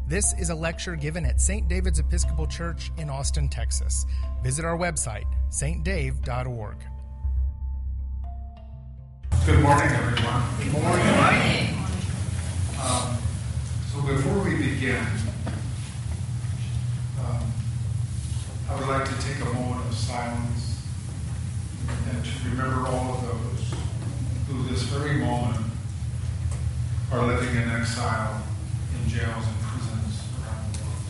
This is a lecture given at St. David's Episcopal Church in Austin, Texas. Visit our website, stdave.org. Good morning, everyone. Good morning. Good morning. So before we begin, I would like to take a moment of silence and to remember all of those who this very moment are living in exile in jails and prisons around the world.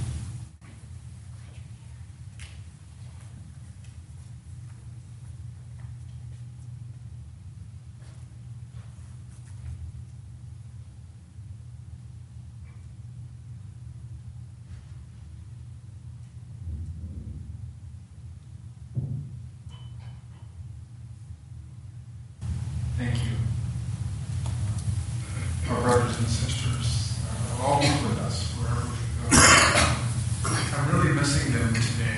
Thank you. Our brothers and sisters are always with us wherever we go. I'm really missing them today.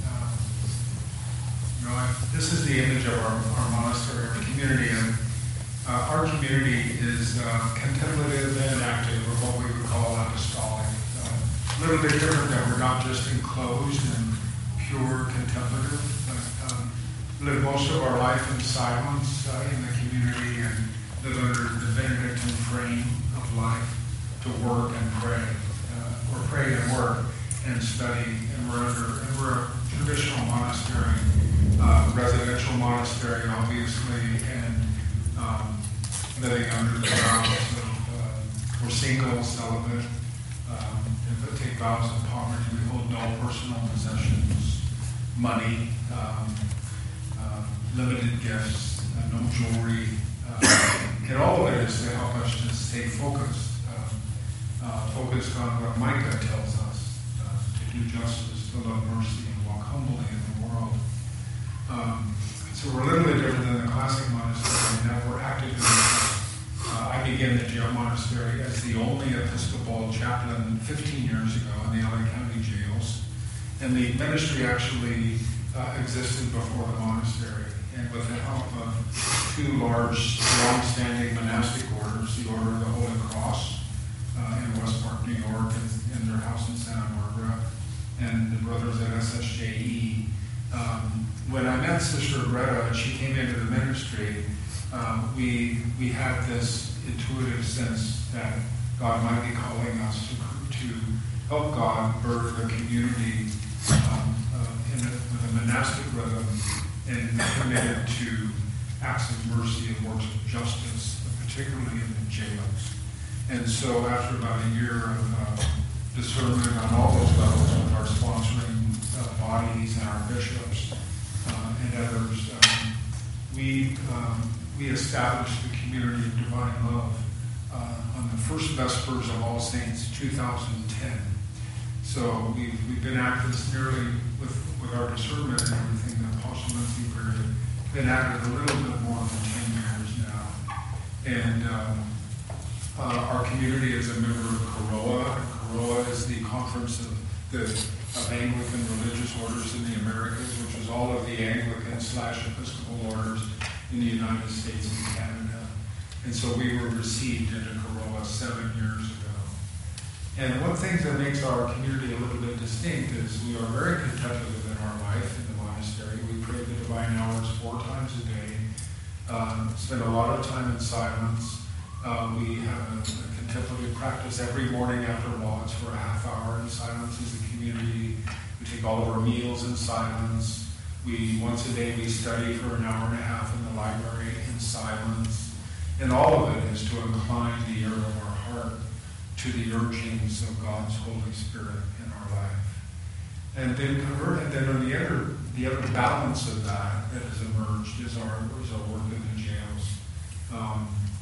This is the image of our monastery, our community, and our community is contemplative and active, or what we would call apostolic. A little bit different that we're not just enclosed and pure contemplative, but live most of our life in silence in the community and live under the Benedictine frame of life to work and pray, or pray and work and study. And we're a traditional monastery, residential monastery, obviously, and living under the vows of we're single, celibate, take vows of poverty. We hold no personal possessions, money. Limited gifts, no jewelry, and all of it is to help us to stay focused, focused on what Micah tells us, to do justice, to love mercy, and walk humbly in the world. So we're a little bit different than the classic monastery in that we're active in I began the jail monastery as the only Episcopal chaplain 15 years ago in the LA County jails, and the ministry actually existed before the monastery. And with the help of two large, long-standing monastic orders, the Order of the Holy Cross in West Park, New York, in their house in Santa Barbara, and the brothers at SSJE. When I met Sister Greta and she came into the ministry, we had this intuitive sense that God might be calling us to help God birth a community with a monastic rhythm, and committed to acts of mercy and works of justice, particularly in the jails. And so after about a year of discernment on all those levels with our sponsoring bodies and our bishops and others, we established the community of divine love on the first Vespers of All Saints, 2010. So we've been at this nearly, with our discernment and everything, the postulancy period, been at it a little bit more than 10 years now. And our community is a member of COROA. COROA is the Conference of Anglican Religious Orders in the Americas, which is all of the Anglican/Episcopal orders in the United States and Canada. And so we were received into COROA 7 years ago. And one thing that makes our community a little bit distinct is we are very contemplative in our life in the monastery. We pray the divine hours 4 times a day, spend a lot of time in silence. We have a contemplative practice every morning after Lauds for a half hour in silence as a community. We take all of our meals in silence. Once a day we study for an hour and a half in the library in silence. And all of it is to incline the ear of our heart to the urgings of God's Holy Spirit in our life. And then on the other balance of that has emerged is our work in the jails.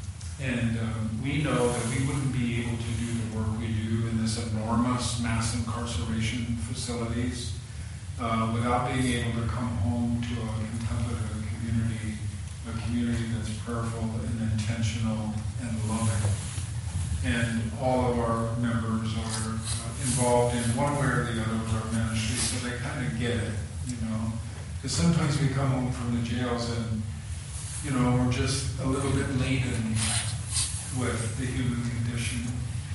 We know that we wouldn't be able to do the work we do in this enormous mass incarceration facilities without being able to come home to a contemplative community, a community that's prayerful and intentional and loving. And all of our members are involved in one way or the other with our ministry, so they kind of get it, Because sometimes we come home from the jails and, we're just a little bit laden with the human condition.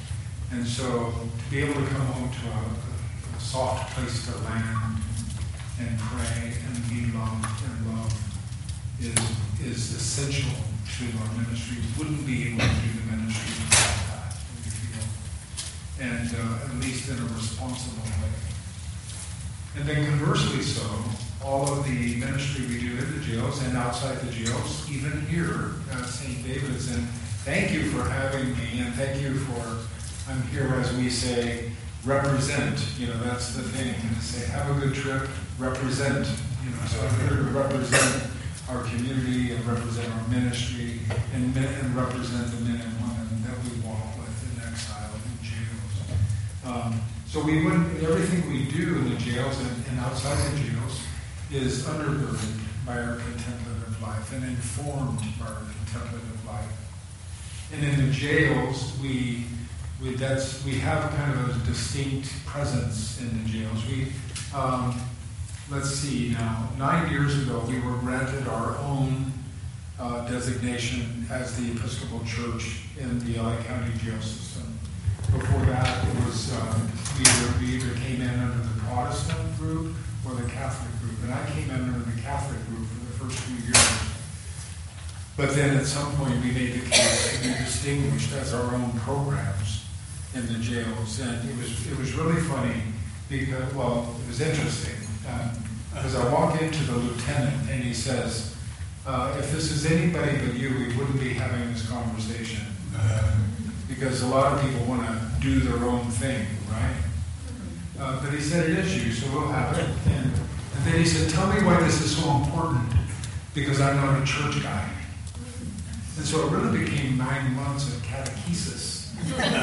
And so to be able to come home to a soft place to land and pray and be loved and love is essential to our ministry. We wouldn't be able to do the ministry without that, we feel. And at least in a responsible way. And then conversely so, all of the ministry we do in the jails and outside the jails, even here at St. David's. And thank you for having me, and thank you for, I'm here, as we say, represent. That's the thing. And say, have a good trip, represent. So I'm here to represent our community and represent our ministry and represent the men and women that we walk with in exile in jails. So everything we do in the jails and outside the jails is undergirded by our contemplative life and informed by our contemplative life. And in the jails, we have kind of a distinct presence in the jails. Let's see now, 9 years ago, we were granted our own designation as the Episcopal Church in the LA County jail system. Before that, it was we either came in under the Protestant group or the Catholic group. And I came in under the Catholic group for the first few years. But then at some point, we made the case to be distinguished as our own programs in the jails. And it was really funny because, well, it was interesting. Because I walk into the lieutenant and he says, if this is anybody but you, we wouldn't be having this conversation. Because a lot of people want to do their own thing, right? But he said, it is you, so we'll have it. And then he said, tell me why this is so important, because I'm not a church guy. And so it really became 9 months of catechesis.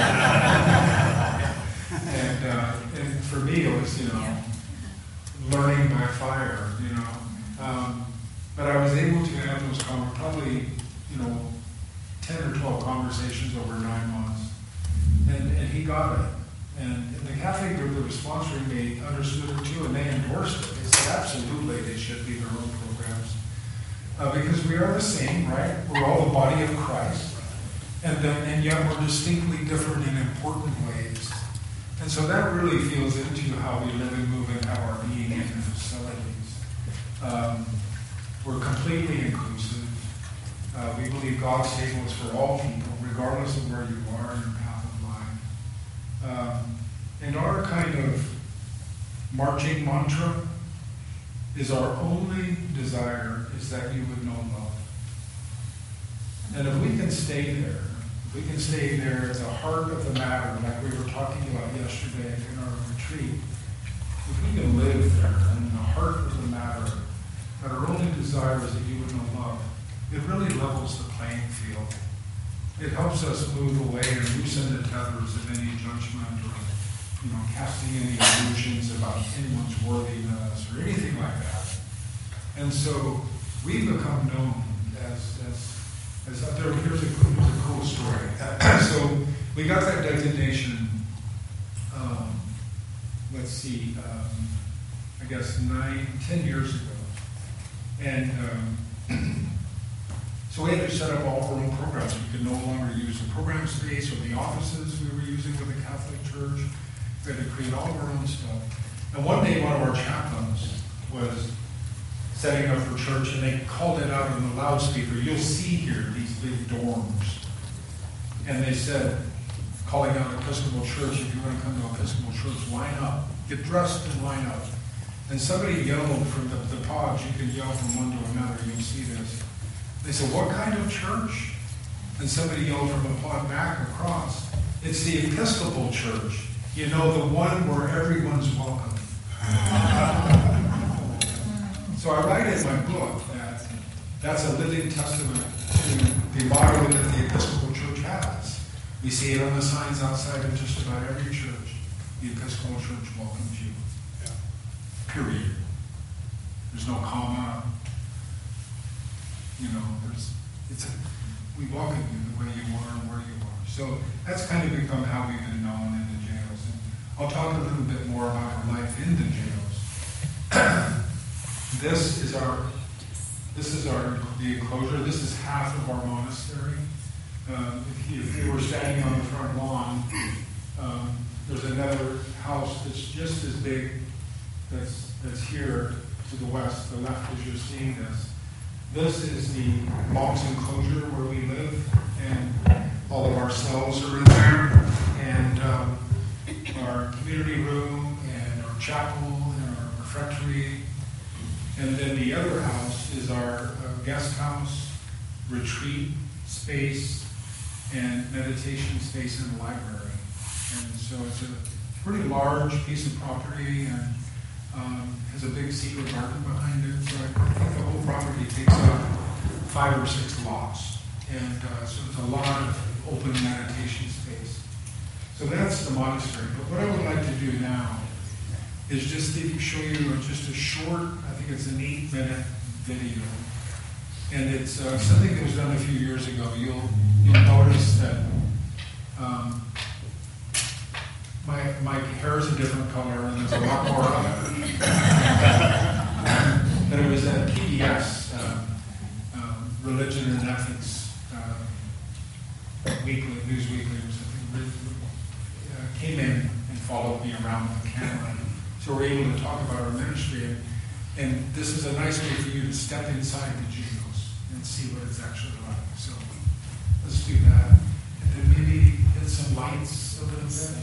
And for me, it was, learning by fire, But I was able to have those probably, 10 or 12 conversations over 9 months. And he got it. And the Catholic group that was sponsoring me understood it too, and they endorsed it. They said, absolutely, they should be their own programs. Because we are the same, right? We're all the body of Christ. And yet we're distinctly different in important ways. And so that really feels into how we live and move and have our being in the facilities. We're completely inclusive. We believe God's table is for all people, regardless of where you are in your path of life. And our kind of marching mantra is our only desire is that you would know love. And if we can stay there, at the heart of the matter, like we were talking about yesterday in our retreat, if we can live there in the heart of the matter, that our only desire is that you would know love, it really levels the playing field. It helps us move away and loosen the tethers of any judgment or, casting any illusions about anyone's worthiness or anything like that. And so we become known as here's a cool story. So we got that designation, I guess 10 years ago. And so we had to set up all our own programs. We could no longer use the program space or the offices we were using with the Catholic Church. We had to create all of our own stuff. And one day, one of our chaplains was setting up for church, and they called it out on the loudspeaker. You'll see here these big dorms. And they said, calling out Episcopal Church, if you want to come to Episcopal Church, line up. Get dressed and line up. And somebody yelled from the pods, you can yell from one to another, you'll see this. They said, what kind of church? And somebody yelled from a pod back across. It's the Episcopal Church. The one where everyone's welcome. So I write in my book that that's a living testament to the motto that the Episcopal Church has. We see it on the signs outside of just about every church. The Episcopal Church welcomes you. Yeah. Period. There's no comma. We welcome you the way you are and where you are. So that's kind of become how we've been known in the jails. And I'll talk a little bit more about our life in the jails. This is the enclosure. This is half of our monastery. If you were standing on the front lawn, There's another house that's just as big that's here to the west, the left as you're seeing this. This is the mom's enclosure where we live, and all of our cells are in there, and our community room, and our chapel, and our refectory. And then the other house is our guest house, retreat space, and meditation space in the library. And so it's a pretty large piece of property, and has a big secret garden behind it. So I think the whole property takes up 5 or 6 lots. And so it's a lot of open meditation space. So that's the monastery. But what I would like to do now is just show you just a short, I think it's an 8-minute video. And it's something that was done a few years ago. You'll notice that my hair is a different color and there's a lot more of it. But it was at PBS, Religion and Ethics News Weekly or something. Came in and followed me around with the camera. So we're able to talk about our ministry. And this is a nice way for you to step inside the Geos and see what it's actually like. So let's do that. And then maybe hit some lights a little bit.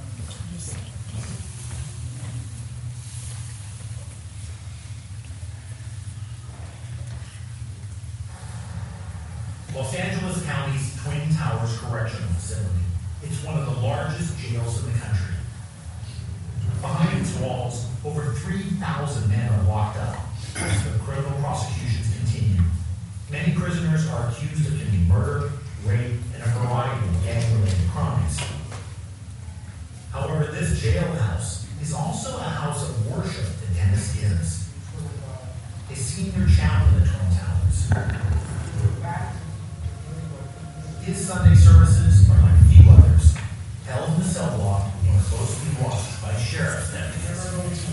Los Angeles County's Twin Towers Correctional Facility. It's one of the largest jails in the country. Behind its walls, over 3,000 men are locked up as the criminal prosecutions continue. Many prisoners are accused of committing murder, rape, and a variety of gang-related crimes. However, this jailhouse is also a house of worship to Dennis Gibbs, a senior chaplain at Twin Towers. His Sunday services are like few others, held in the cell block and closely watched by sheriff's deputies.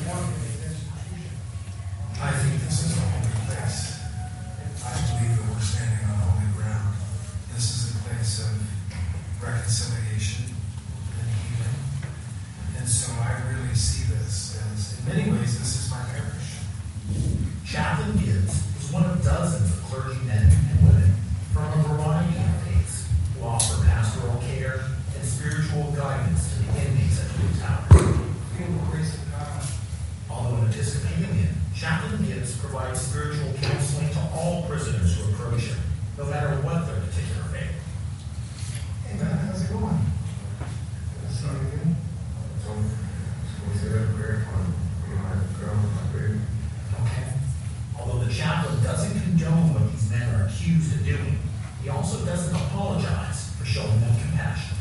I think this is a holy place. I believe that we're standing on holy ground. This is a place of reconciliation and healing. And so I really see this as, in many ways, this is my parish. Chaplain Gibbs is one of dozens of clergymen and women from a variety of faiths who offer pastoral care and spiritual guidance to the inmates at Twin Towers. Feel the grace of God. Although an Episcopalian, Chaplain Gibbs provides spiritual counseling to all prisoners who approach him, no matter what their particular faith. Hey man, how's it going? Good to see you again. Okay. Although the chaplain doesn't condone what these men are accused of doing, he also doesn't apologize for showing them compassion.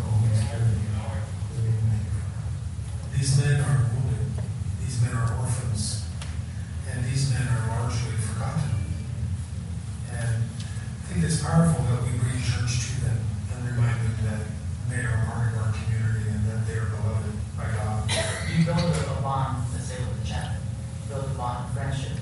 These men are wounded. These men are orphans. And these men are largely forgotten. And I think it's powerful that we bring church to them and remind them that they are part of our community and that they are beloved by God. You build a bond, let's say, with the chaplain. You build a bond of friendship.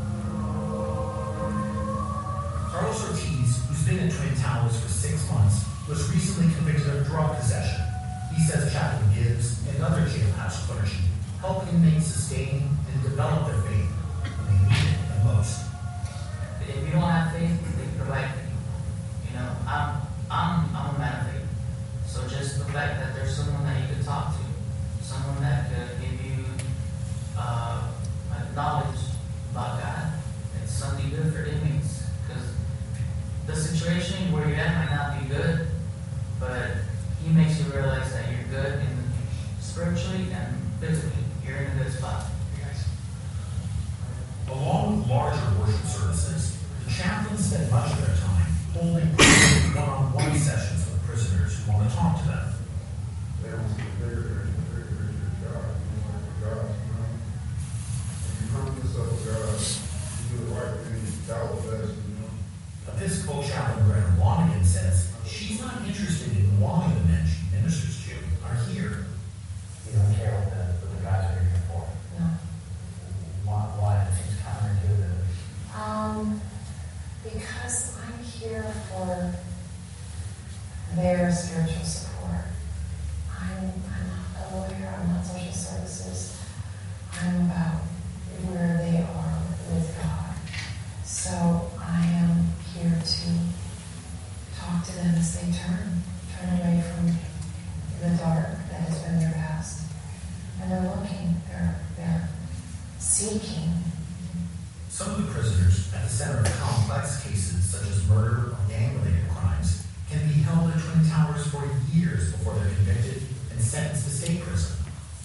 Carlos Ortiz, who's been at Twin Towers for 6 months, was recently convicted of drug possession. He says Chaplain Gibbs and other jailhouse clergy help inmates sustain and develop their faith when they need it the most. If you don't have faith, they can provide faith. You know, I'm a man of faith. So just the fact that there's someone that you could talk to, someone that could give you knowledge about God, it's something good for inmates. Because the situation where you're at might not be good, but he makes you realize that you're good spiritually and physically. You're in a good spot. Along with larger worship services, the chaplains spend much of their time holding one-on-one sessions with prisoners who want to talk to them. Episcopal Chaplain Greta Lonigan says she's not interested in why the men she ministers to are here. You don't care what the guys are here for? No. Why? It seems counterintuitive. Because I'm here for their spiritual support. I I'm a lawyer, I'm not social services. I'm about where they are with God. So I am here to talk to them as they turn away from the dark that has been their past. And they're looking, they're seeking. Some of the prisoners at the center of complex cases such as murder or gang-related crimes can be held at Twin Towers for years before they're convicted and sentenced to state prison.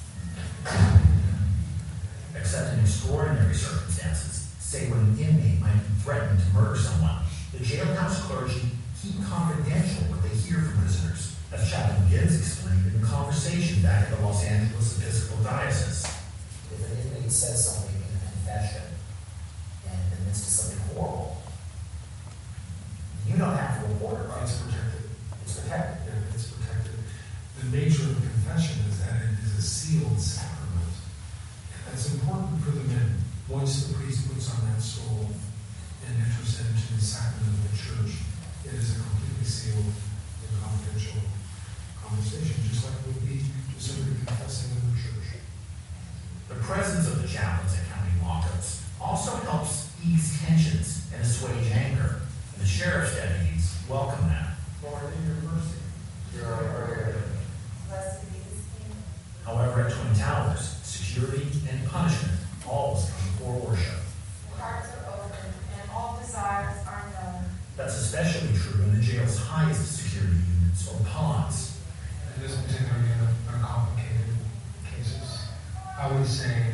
Except in extraordinary circumstances, say when an inmate might be threatened to murder someone, the jailhouse clergy keep confidential what they hear from prisoners, as Chaplain Gibbs explained in a conversation back at the Los Angeles Episcopal Diocese. If an inmate says something in a confession and in the midst of something horrible, you don't have to report it, right? It's protected. It's protected. Yeah, it's protected. The nature of the confession is that it is a sealed sacrament. That's important for the men. Once the priest puts on that soul and enters into the sacrament of the church, it is a completely sealed and confidential conversation, just like it would be to somebody confessing in the church. The presence of the chaplains at county lockups also helps ease tensions and assuage anger, and the sheriff's deputies welcome that. Lord, in your mercy. Blessed be his name. However, at Twin Towers, security and punishment always come before worship. Hearts are open and all desires are known. That's especially true in the jail's highest security units, or pods. In this particular unit, uncomplicated cases, I would say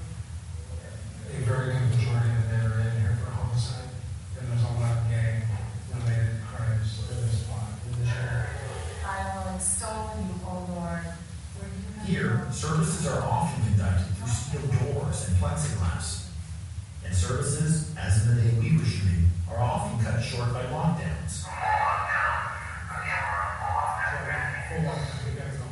a very good majority of the men are in here for homicide, and there's a lot of gang-related crimes in this spot, in the jail. I will extol you, O Lord, for you have Here, services are often conducted through steel doors and plexiglass. And services, as in the day we were shooting, are often cut short by lockdowns. Full lockdown, we gotta go.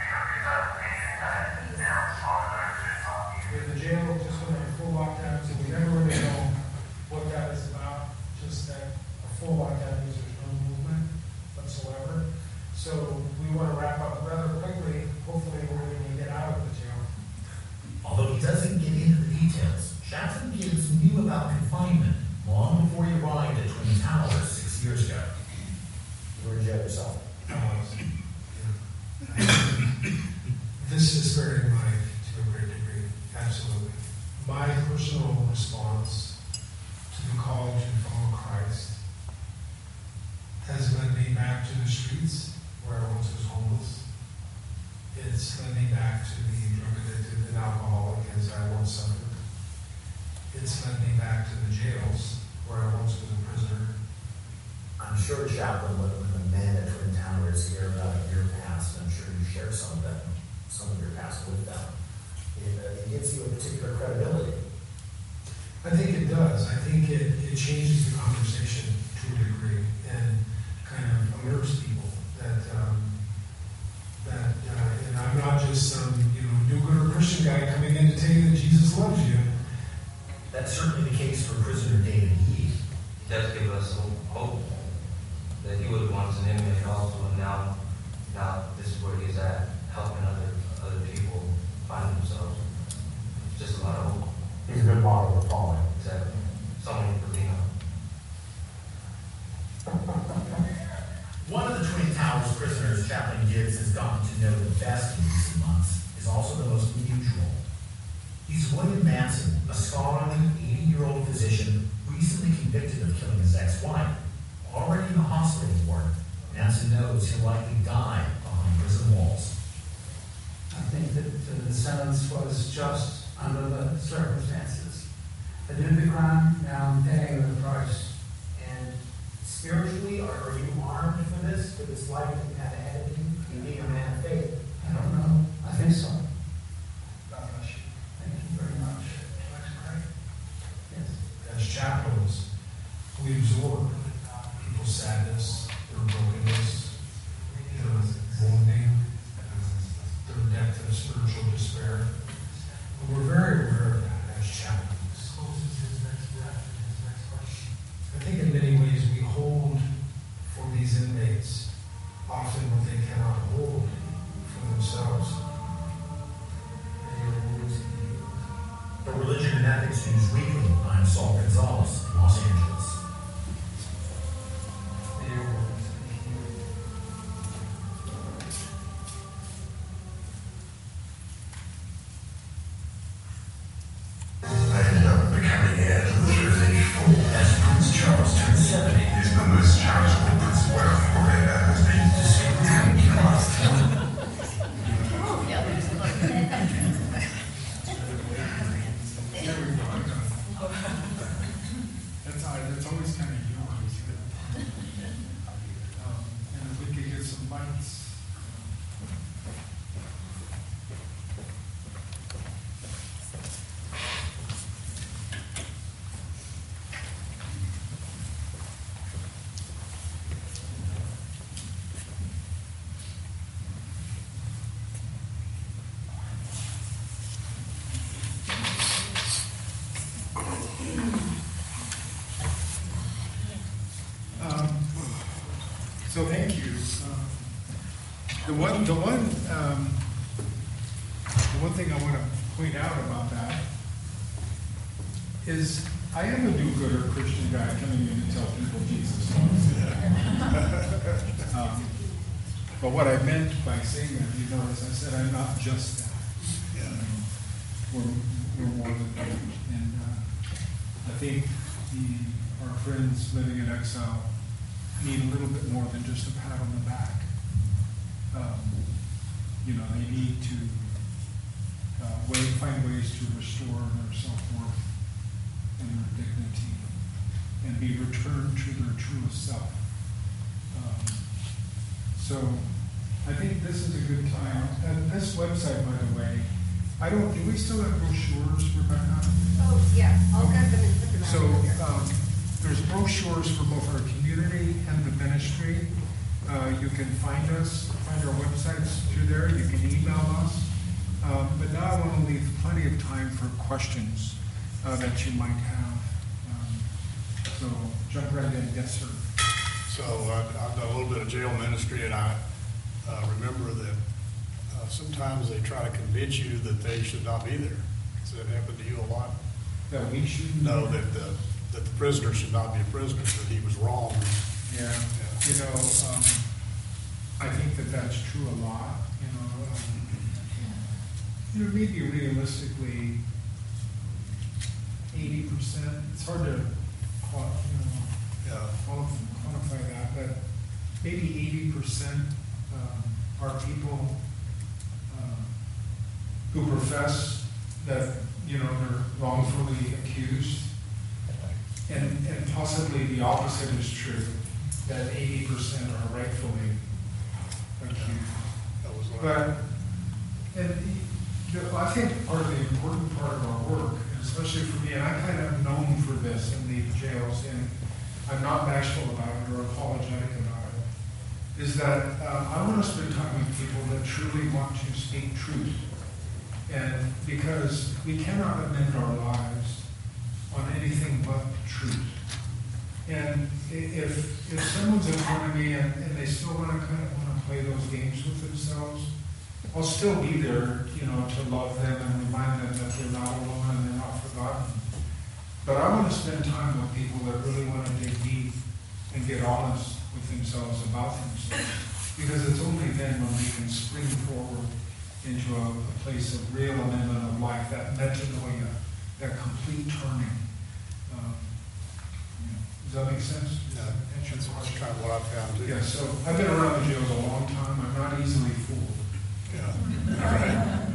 In the jail, just went on full lockdown, so we never really know what that is about, just that a full lockdown means there's no movement whatsoever. So we want to wrap up rather quickly. Hopefully we're going to get out of the jail. Although he doesn't get into the details, Chaplain Gibbs knew about confinement long before he arrived at Twin Towers 6 years ago. You were in jail yourself. This is spared in mind to a great degree, absolutely. My personal response to the call to follow Christ has led me back to the streets where I once was homeless. It's led me back to the drug addicted and alcoholic as I once suffered. It's led me back to the jails where I once was a prisoner. I'm sure, Chaplain, when the men at Twin Towers hear about your past, I'm sure you share some of your past with them. It gives you a particular credibility. I think it does. I think it changes the conversation to a degree and kind of alerts people that and I'm not just some do-gooder Christian guy coming in to tell you that Jesus loves you. That's certainly the case for prisoner David Yee. He does give us hope that he was once an inmate also, and now this is where he's at, helping other people find themselves. It's just a lot of hope. He's a good model to follow. Exactly. Someone to believe on. One of the Twin Towers prisoners Chaplain Gibbs has gotten to know the best in recent months is also the most mutual. He's William Manson, a scholarly 80-year-old physician recently convicted of killing his ex-wife. Already in the hospital ward, Manson knows he'll likely die behind prison walls. I think that the sentence was just under the circumstances. I did the crime, now I'm paying the price. And spiritually, are you armed for this life that you have ahead of you? You being a man of faith. I don't know. I think so. God bless you. Thank you very much. Yes. As chaplains, we absorb people's sadness, their brokenness, their wounding, their depth of spiritual despair. And we're very aware of that as chaplains. I think in many ways we hold for these inmates often what they cannot hold News Weekly. I'm Saul Gonzalez in Los Angeles. I ended up becoming heir to the village for as Prince Charles turned 70. He's the most charitable Prince of Wales forever has been discontinued. That's always kind of humorous. And if we could get some lights. So thank you. The one thing I want to point out about that is I am a do-gooder Christian guy coming in to tell people Jesus loves them. But what I meant by saying that, you notice, I said I'm not just that. We're more than that. And I think our friends living in exile need a little bit more than just a pat on the back. They need to find ways to restore their self-worth and their dignity and be returned to their truest self. So I think this is a good time. And this website, by the way, do we still have brochures, Rebecca? Oh, yeah, I'll get them and put them out. So there's brochures for both our community and the ministry. You can find our websites through there. You can email us. But now I want to leave plenty of time for questions that you might have. So jump right in. Yes, sir. So I've done a little bit of jail ministry, and I remember that sometimes they try to convince you that they should not be there. Does that happen to you a lot? That we shouldn't? No, that the prisoner should not be a prisoner, that he was wrong. Yeah. I think that's true a lot. Maybe realistically, 80%. It's hard to quantify that, but maybe 80% are people who profess that they're wrongfully accused, and possibly the opposite is true, that 80% are rightfully accused. But I think part of the important part of our work, and especially for me, and I'm kind of known for this in the jails, and I'm not bashful about it or apologetic about it, is that I want to spend time with people that truly want to speak truth. And because we cannot amend our lives on anything but truth. And if someone's in front of me and they still want to play those games with themselves, I'll still be there, to love them and remind them that they're not alone and they're not forgotten. But I want to spend time with people that really want to dig deep and get honest with themselves about themselves. Because it's only then when we can spring forward into a place of real amendment of life, that metanoia, that complete turning. Does that make sense? Yeah, that's kind of what I've found too. Yeah, so I've been around the jails a long time. I'm not easily fooled. Yeah. All right.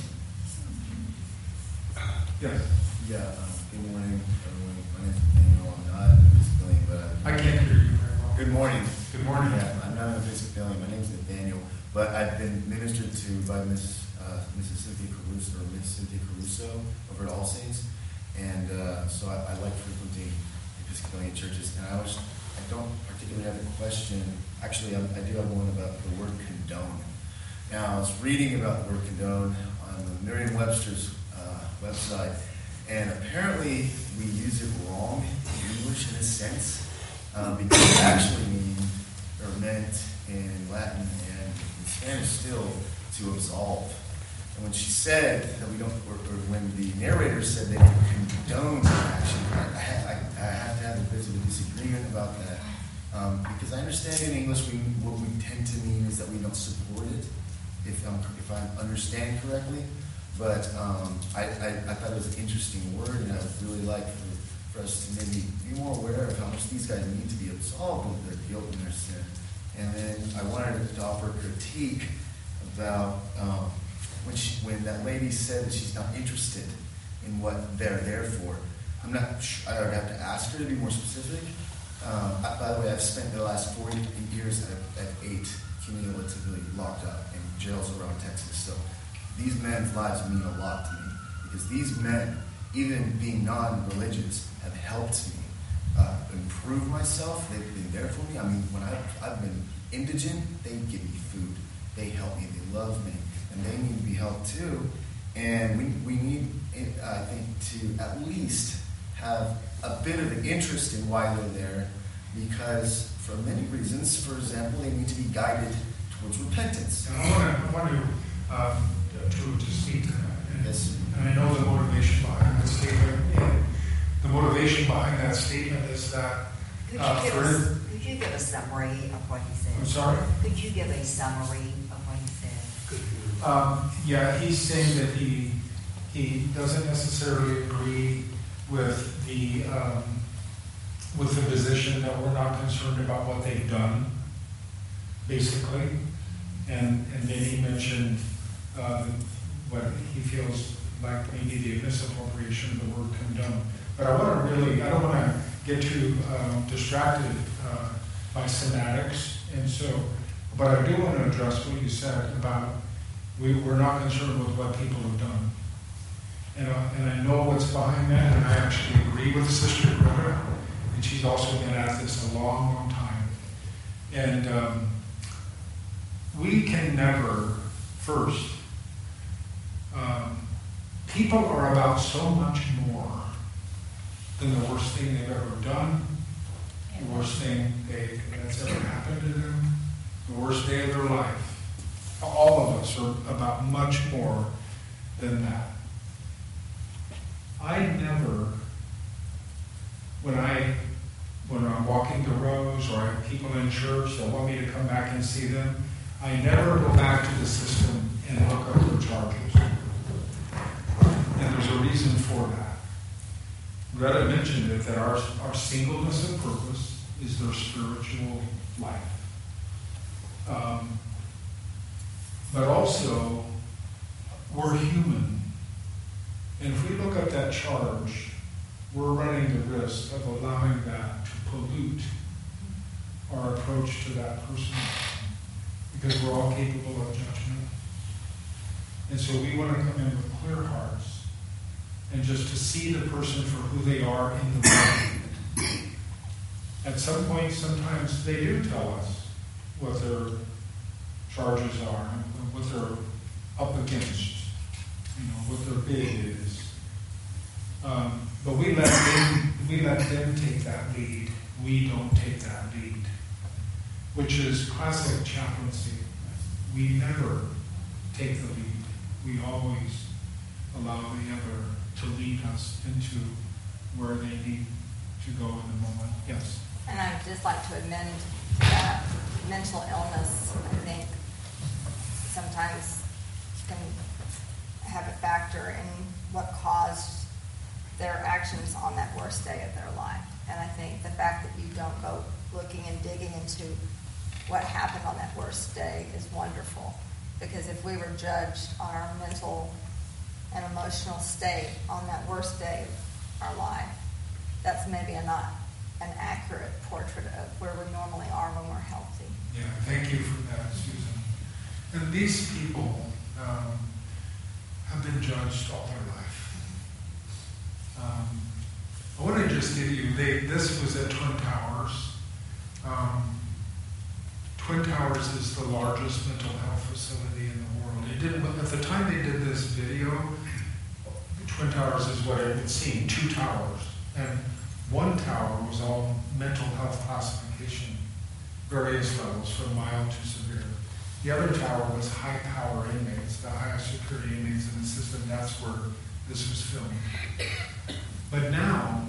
Yes. Yeah, good morning, everyone. My name is Daniel. I'm not an Episcopalian, but I can't hear you very well. Good morning. Good morning. Yeah, I'm not an Episcopalian. My name is Nathaniel, but I've been ministered to by Mrs. Cynthia Caruso over at All Saints, and so I like frequenting Episcopalian churches. And I don't particularly have a question. Actually, I do have one about the word condone. Now, I was reading about the word condone on the Merriam-Webster's website, and apparently we use it wrong in English in a sense, because it actually meant in Latin and in Spanish still to absolve. And when she said that we don't, or when the narrator said they don't condone action, I have to have a bit of a disagreement about that. Because I understand in English what we tend to mean is that we don't support it, if I understand correctly. But I thought it was an interesting word, and I would really like for us to maybe be more aware of how much these guys need to be absolved of their guilt and their sin. And then I wanted to offer critique about when that lady said that she's not interested in what they're there for. I'm not sure, I would have to ask her to be more specific. By the way, I've spent the last 40 years at 8 cumulatively locked up in jails around Texas. So these men's lives mean a lot to me, because these men, even being non-religious, have helped me improve myself. They've been there for me. I mean, when I've been indigent, they give me food. They help me. They love me. And they need to be helped too. And we need, I think, to at least have a bit of an interest in why they're there, because for many reasons, for example, they need to be guided towards repentance. And I want to speak to that. Yes. And I know the motivation behind that statement. And the motivation behind that statement is that Could you give a summary of what he said? I'm sorry? Could you give a summary of what he said? Yeah, he's saying that he doesn't necessarily agree with the position that we're not concerned about what they've done, basically. And then he mentioned what he feels like maybe the misappropriation of the word condone. But I don't want to get too distracted by semantics. And so, but I do want to address what you said about we're not concerned with what people have done. And I know what's behind that, and I actually agree with Sister Greta, and she's also been at this a long, long time. And we can never, first, people are about so much more than the worst thing they've ever done, the worst thing that's ever happened to them, the worst day of their life. All of us are about much more than that. I never, when I'm walking the roads or I have people in church that want me to come back and see them, I never go back to the system and look up their charges. And there's a reason for that. Greta mentioned it, that our singleness of purpose is their spiritual life. But also, we're human. And if we look at that charge, we're running the risk of allowing that to pollute our approach to that person, because we're all capable of judgment. And so we want to come in with clear hearts and just to see the person for who they are in the moment. At some point, sometimes they do tell us what their charges are and what they're up against, what their bid is. But we let them take that lead. We don't take that lead, which is classic chaplaincy. We never take the lead. We always allow the other to lead us into where they need to go in the moment. Yes? And I'd just like to amend that mental illness, I think, sometimes can have a factor in what caused their actions on that worst day of their life. And I think the fact that you don't go looking and digging into what happened on that worst day is wonderful. Because if we were judged on our mental and emotional state on that worst day of our life, that's maybe not an accurate portrait of where we normally are when we're healthy. Yeah, thank you for that, Susan. And these people have been judged all their life. I want to just give you, this was at Twin Towers. Twin Towers is the largest mental health facility in the world. At the time they did this video, Twin Towers is what it would seem, 2 towers. And one tower was all mental health classification, various levels from mild to severe. The other tower was high-power inmates, the highest security inmates in the system. That's where this was filmed. But now,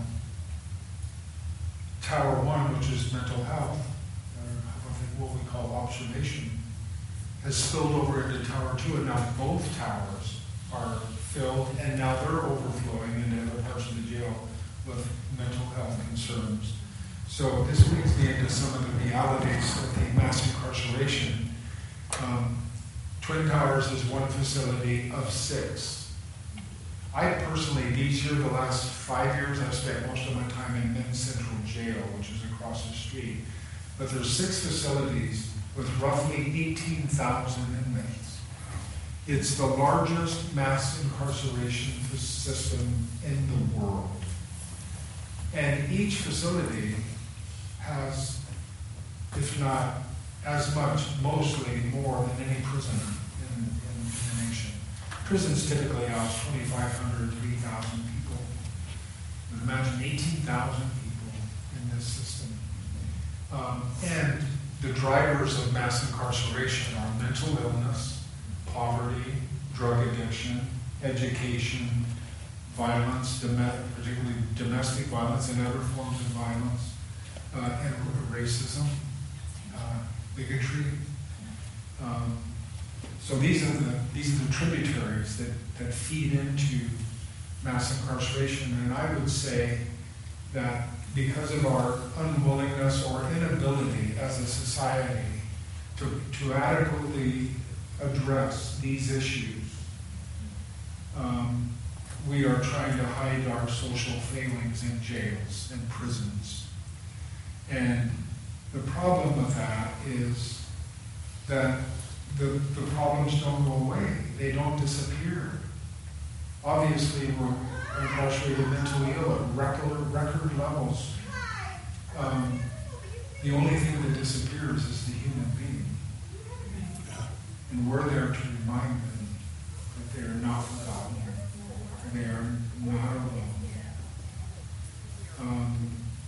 Tower 1, which is mental health, what we call observation, has spilled over into Tower 2, and now both towers are filled, and now they're overflowing into other parts of the jail with mental health concerns. So this leads me into some of the realities of the mass incarceration. Twin Towers is one facility of 6. I personally, the last 5 years, I've spent most of my time in Men's Central Jail, which is across the street. But there's 6 facilities with roughly 18,000 inmates. It's the largest mass incarceration system in the world. And each facility has, if not as much, mostly more than any prison in the nation. Prisons typically house 2,500, 3,000 people. But imagine 18,000 people in this system. And the drivers of mass incarceration are mental illness, poverty, drug addiction, education, violence, particularly domestic violence and other forms of violence, and racism, bigotry. So these are the tributaries that feed into mass incarceration. And I would say that because of our unwillingness or inability as a society to adequately address these issues, we are trying to hide our social failings in jails and prisons. And the problem with that is that the problems don't go away. They don't disappear. Obviously, we're incarcerated mentally ill at record levels. The only thing that disappears is the human being. And we're there to remind them that they are not forgotten. They are not alone.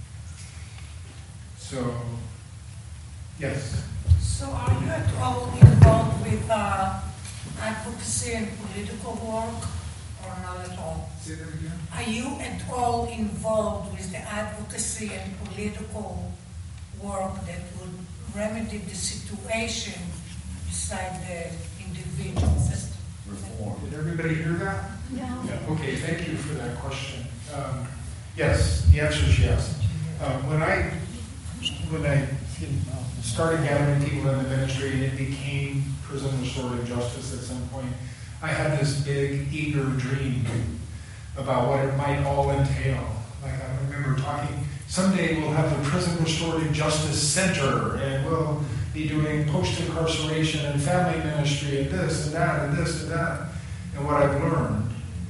So, yes. So are you at all involved with advocacy and political work, or not at all? Say that again? Are you at all involved with the advocacy and political work that would remedy the situation beside the individuals? Reform. Did everybody hear that? No. Yeah. Okay, thank you for that question. Yes, the answer is yes. When I started gathering people in the ministry and it became prison restorative justice at some point, I had this big, eager dream about what it might all entail. Like I remember talking, someday we'll have the Prison Restorative Justice Center, and we'll be doing post-incarceration and family ministry and this and that and this and that. And what I've learned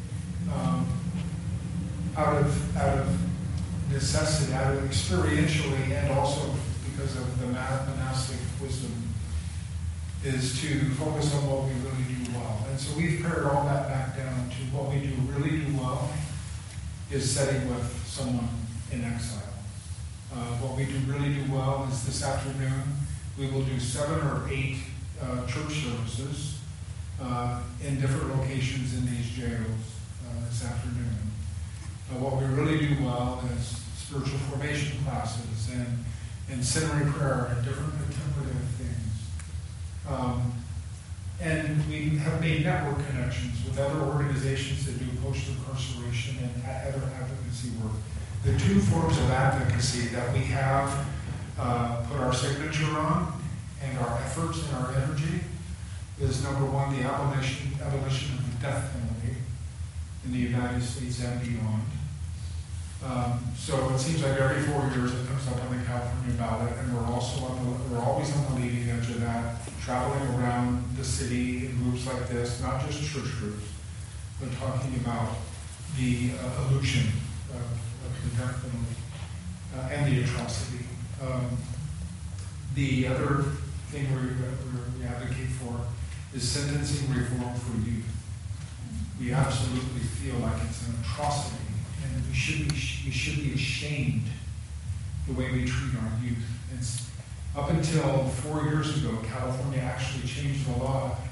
out of necessity, out of experientially, and also because of the monastic wisdom, is to focus on what we really do well. And so we've pared all that back down to what we really do well is setting with someone in exile. What we do really do well is this afternoon, we will do 7 or 8 church services in different locations in these jails this afternoon. What we really do well is spiritual formation classes and centering prayer and different contemplative things. And we have made network connections with other organizations that do post-incarceration and other advocacy work. The 2 forms of advocacy that we have put our signature on and our efforts and our energy is number 1, the abolition of the death penalty in the United States and beyond. So it seems like every 4 years it comes up on the California ballot, and we're always on the leading edge of that, traveling around the city in groups like this, not just church groups, but talking about the illusion of the death penalty and the atrocity. The other thing we advocate for is sentencing reform for youth. We absolutely feel like it's an atrocity, and we should be ashamed the way we treat our youth. Up until 4 years ago, California actually changed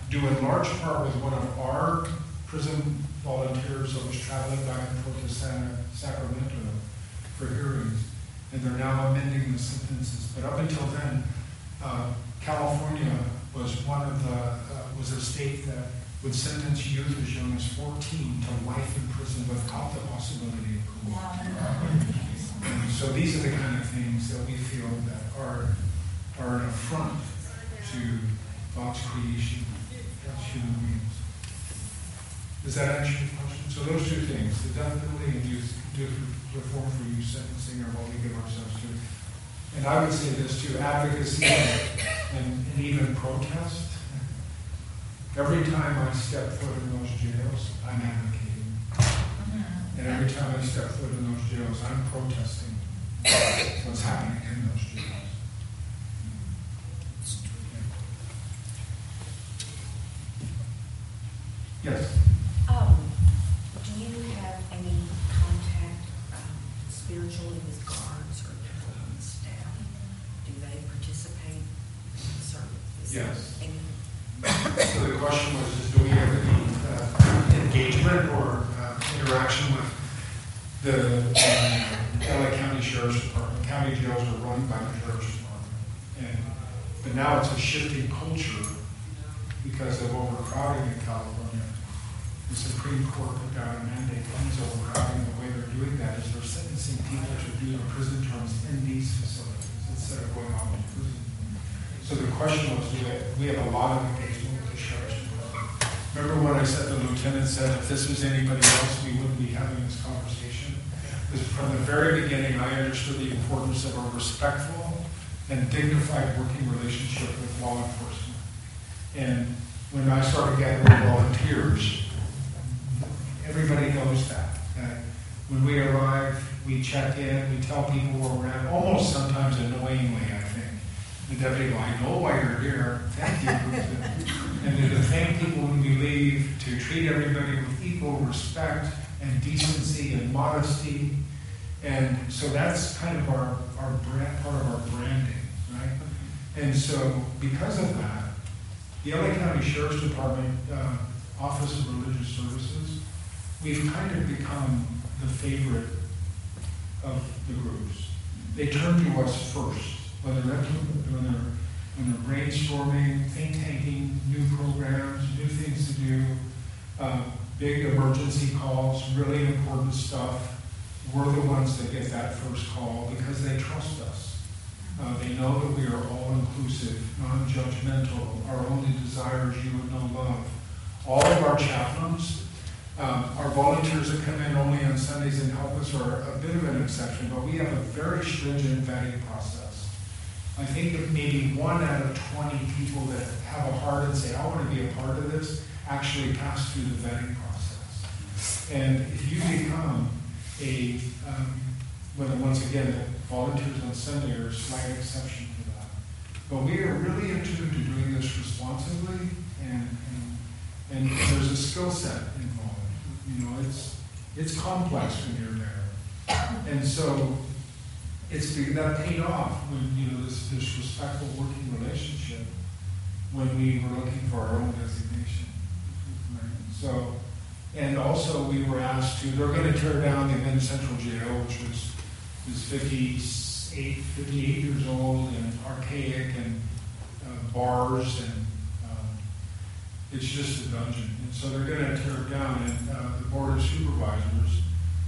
due in large part with one of our prison volunteers that was traveling back and forth to Sacramento for hearings, and they're now amending the sentences. But up until then, California was was a state that would sentence youth as young as 14 to life in prison without the possibility of parole. And so these are the kind of things that we feel that are an affront to God's creation, God's human beings. Does that answer your question? So those two things, the death penalty and youth reform for youth sentencing are what we give ourselves to. And I would say this too, advocacy and even protest. Every time I step foot in those jails, I'm advocating. And every time I step foot in those jails, I'm protesting what's happening in those jails. Yes? Do you have any contact spiritually with guards or people on the staff? Do they participate in service? Yes. So the question was, do we have any engagement or interaction with the LA County Sheriff's Department? County jails are run by the Sheriff's Department. But now it's a shifting culture because of overcrowding in California. The Supreme Court put down a mandate against overcrowding. The way they're doing that is they're sentencing people to do their prison terms in these facilities instead of going out to prison. So the question was, we have a lot of engagement with the Sheriff's Department. Remember when I said the lieutenant said if this was anybody else, we wouldn't be having this conversation? Because from the very beginning, I understood the importance of a respectful and dignified working relationship with law enforcement. And when I started gathering volunteers, everybody knows that when we arrive, we check in, we tell people where we're at, almost sometimes annoyingly, I think. The deputy will, I know why you're here, thank you. And to thank people when we leave, to treat everybody with equal respect and decency and modesty. And so that's kind of our brand, part of our branding, right? And so because of that, the LA County Sheriff's Department Office of Religious Services, we've kind of become the favorite of the groups. They turn to us first, when they're brainstorming, think tanking, new programs, new things to do, big emergency calls, really important stuff. We're the ones that get that first call because they trust us. They know that we are all-inclusive, non-judgmental. Our only desire is you would know love. All of our chaplains, our volunteers that come in only on Sundays and help us are a bit of an exception, but we have a very stringent vetting process. I think that maybe 1 out of 20 people that have a heart and say, I want to be a part of this, actually pass through the vetting process. And if you become once again, volunteers on Sunday are a slight exception to that. But we are really attuned to doing this responsibly, and there's a skill set involved. You know, it's complex when you're there. And so that paid off when, this respectful working relationship when we were looking for our own designation. Right? So, and also we were asked they're going to tear down the Men's Central Jail, which is 58 years old and archaic and bars and it's just a dungeon. And so they're going to tear it down. And the Board of Supervisors,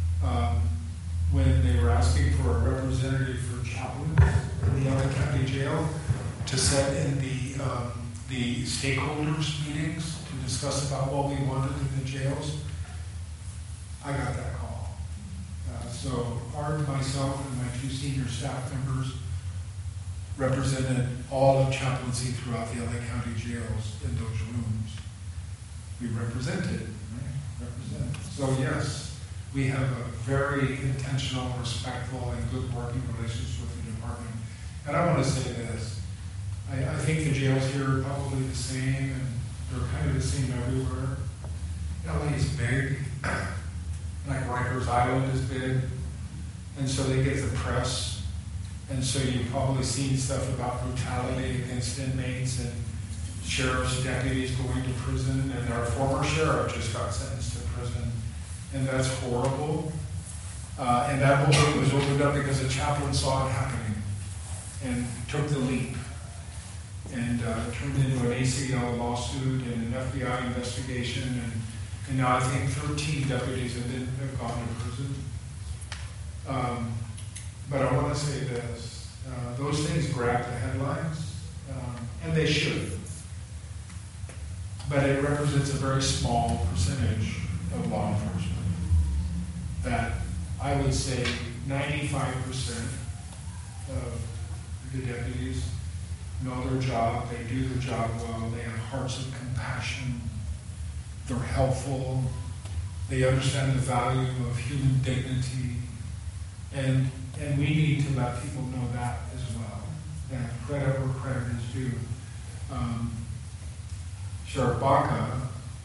when they were asking for a representative for chaplains in the LA County Jail to sit in the stakeholders meetings to discuss about what we wanted in the jails, I got that call. So Art, myself, and my 2 senior staff members represented all of chaplaincy throughout the LA County jails in those rooms. We represented, right? So yes, we have a very intentional, respectful, and good working relationship with the department. And I want to say this. I think the jails here are probably the same, and they're kind of the same everywhere. LA is big, like Rikers Island is big, and so they get the press. And so you've probably seen stuff about brutality against inmates and sheriff's deputies going to prison, and our former sheriff just got sentenced to prison, and that's horrible. And that whole thing was opened up because a chaplain saw it happening and took the leap, and turned into an ACL lawsuit and an FBI investigation, and now I think 13 deputies have gone to prison. But I want to say this, those things grab the headlines, and they should. But it represents a very small percentage of law enforcement. That I would say 95% of the deputies know their job, they do their job well, they have hearts of compassion, they're helpful, they understand the value of human dignity, and we need to let people know that as well, that credit where credit is due. Sheriff Baca,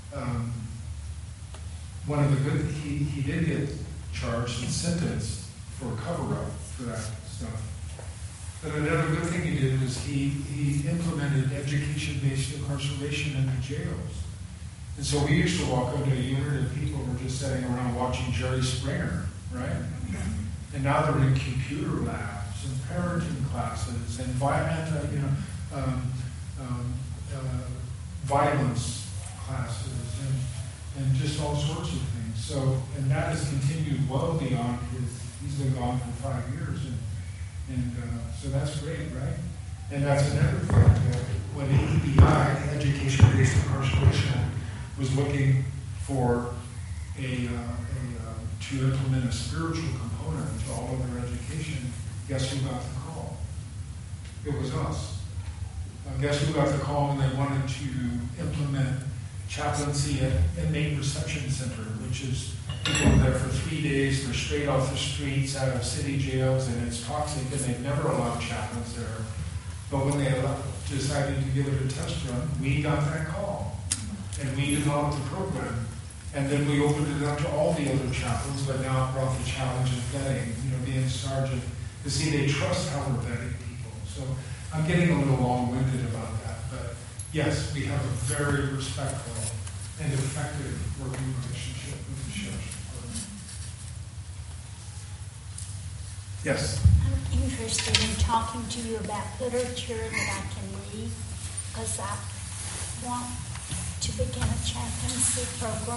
one of the good, he did get charged and sentenced for a cover-up for that stuff. But another good thing he did was he implemented education-based incarceration in the jails. And so we used to walk into a unit and people were just sitting around watching Jerry Springer, right? And now they're in computer labs and parenting classes and violence classes and just all sorts of things. So, and that has continued well beyond he's been gone for 5 years. And so that's great, right? And that's another thing. When the EBI, Education-Based Incarceration, was looking for to implement a spiritual component to all of their education, guess who got the call? It was us. Guess who got the call when they wanted to implement chaplaincy at Inmate Reception Center, which is people there for 3 days, they're straight off the streets out of city jails, and it's toxic, and they've never allowed chaplains there. But when they decided to give it a test run, we got that call, and we developed the program. And then we opened it up to all the other chaplains, but now it brought the challenge of vetting, being sergeant, to see they trust how we're vetting people. So I'm getting a little long-winded about that, but yes, we have a very respectful and effective working relationship with the Sheriff's Department. Yes? I'm interested in talking to you about literature that I can read, because I want to begin a chaplaincy program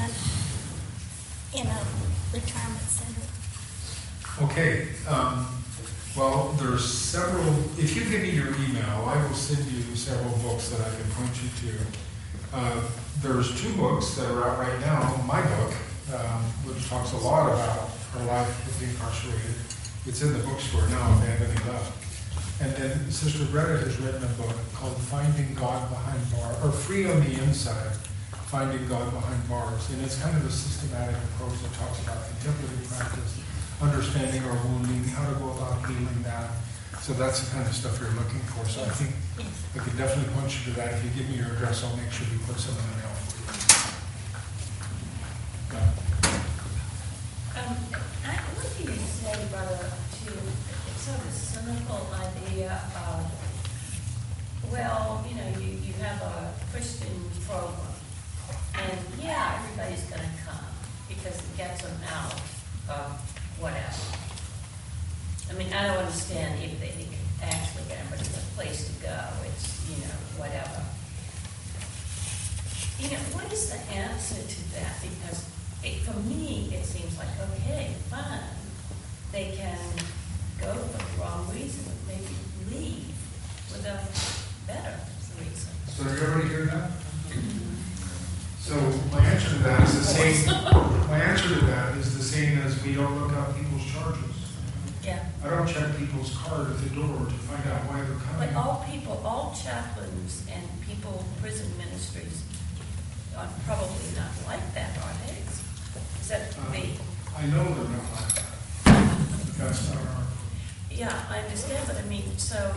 in a retirement center. Okay. Well, there's several. If you give me your email, I will send you several books that I can point you to. There's 2 books that are out right now. My book, which talks a lot about our life with the incarcerated. It's in the bookstore now if they have any left. And then Sister Greta has written a book called Finding God Behind Bars, or Free on the Inside, Finding God Behind Bars. And it's kind of a systematic approach that talks about contemplative practice, understanding our wounding, how to go about healing that. So that's the kind of stuff you're looking for. So I think I could definitely point you to that. If you give me your address, I'll make sure we put some in the mail for you. What do you say, Brother, to sort of cynical idea of, well, you have a Christian program, and yeah, everybody's going to come because it gets them out of whatever. I mean, I don't understand if they can actually get them, but it's a place to go. It's, whatever. What is the answer to that? Because for me, it seems like, okay, fine. They can go for the wrong reason, maybe leave with a better reason. So you already hear that? So my answer to that is the same. My answer to that is the same as we don't look up people's charges. Yeah. I don't check people's card at the door to find out why they're coming. But all chaplains and people, prison ministries are probably not like that, are they? Except me. I know they're not like that. But that's not our. Yeah, I understand, but I mean, so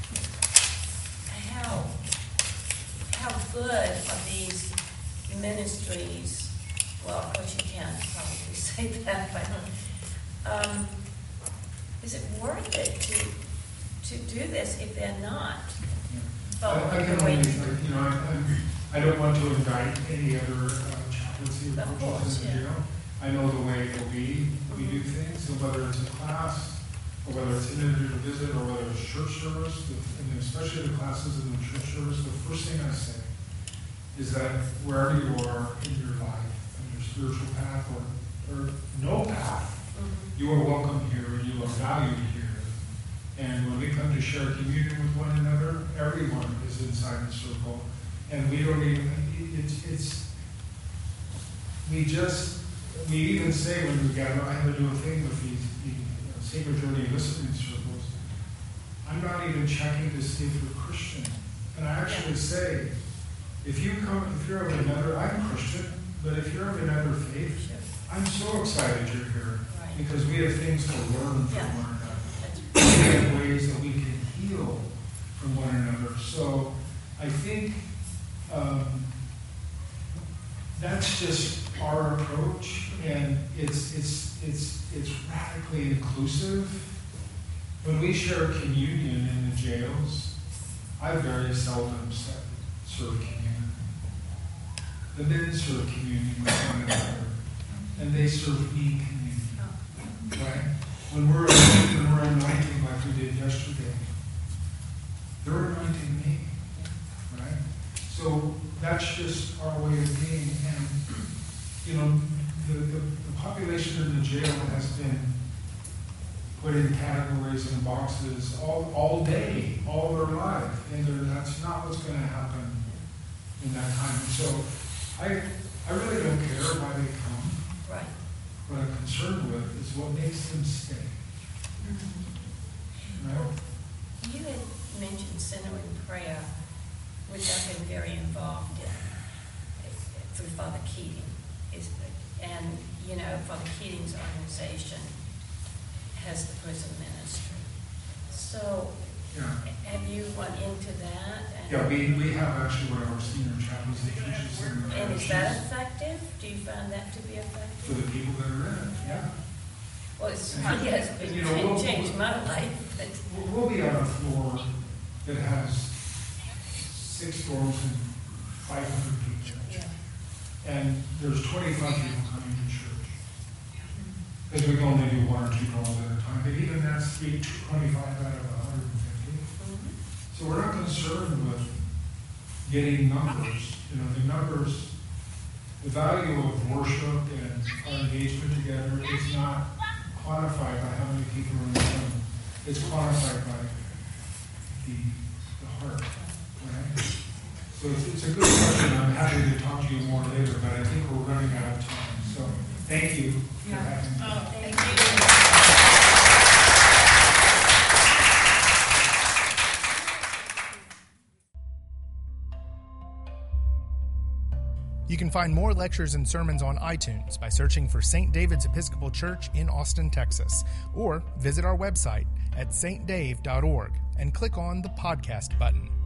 how good are these ministries? Well, of course you can't probably say that, but is it worth it to do this if they're not? vote. I can only, you know, I don't want to indict any other chaplaincy Of approaches course, in yeah. jail. I know the way that we do things, and whether it's a class, or whether it's an individual visit, or whether it's church service, and especially the classes in the church service, the first thing I say is that wherever you are in your life, in your spiritual path or no path, you are welcome here and you are valued here. And when we come to share communion with one another, everyone is inside the circle. And we don't even, we even say when we gather, I have to do a thing with these Sacred Journey listening circles. I'm not even checking to see if you're Christian. And I actually say, if you're of another, I'm Christian, but if you're of another faith, I'm so excited you're here. Because we have things to learn from one another. We have ways that we can heal from one another. So I think that's just our approach, and it's radically inclusive. When we share communion in the jails, I very seldom serve communion. The men serve communion with one another, and they serve me communion. Right? When we're anointing like we did yesterday, they're anointing me. Right? So that's just our way of being. And, you know, the population in the jail has been put in categories and boxes all day, all their life. And that's not what's going to happen in that time. So I really don't care why they come. Right. What I'm concerned with is what makes them stay. Right? You had mentioned centering prayer, which I've been very involved in through Father Keating. And, you know, Father Keating's organization has the prison ministry. So, have you went into that? Yeah, we have actually one of our senior chaplains that teaches in the And is that effective? Do you find that to be effective? for the people that are in it, yeah. Well, it's changed my life. But We'll be on a floor that has 6 dorms and 500 people. Yeah. And there's 25 people coming to church. Because we can only do 1 or 2 calls at a time. But even that's 25 out of 150. So we're not concerned with getting numbers. You know, the numbers, the value of worship and our engagement together is not quantified by how many people are in the room. It's quantified by the heart. Right? So it's a good question. I'm happy to talk to you more later, but I think we're running out of time. So thank you for having me. Oh, thank you. You can find more lectures and sermons on iTunes by searching for St. David's Episcopal Church in Austin, Texas, or visit our website at stdave.org and click on the podcast button.